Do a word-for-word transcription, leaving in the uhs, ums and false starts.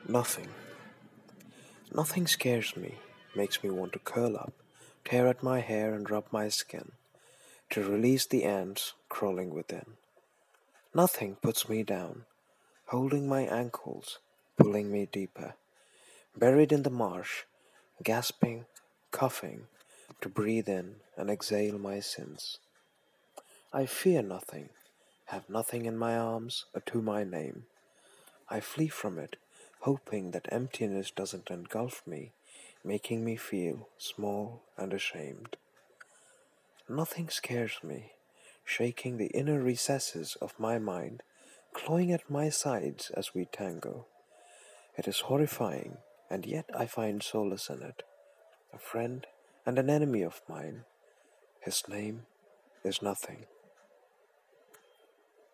Nothing. Nothing scares me, makes me want to curl up, tear at my hair and rub my skin, to release the ants crawling within. Nothing puts me down, holding my ankles, pulling me deeper, buried in the marsh, gasping, coughing, to breathe in and exhale my sins. I fear nothing, have nothing in my arms or to my name. I flee from it, hoping that emptiness doesn't engulf me, making me feel small and ashamed. Nothing scares me, shaking the inner recesses of my mind, clawing at my sides as we tango. It is horrifying, and yet I find solace in it. A friend and an enemy of mine. His name is nothing.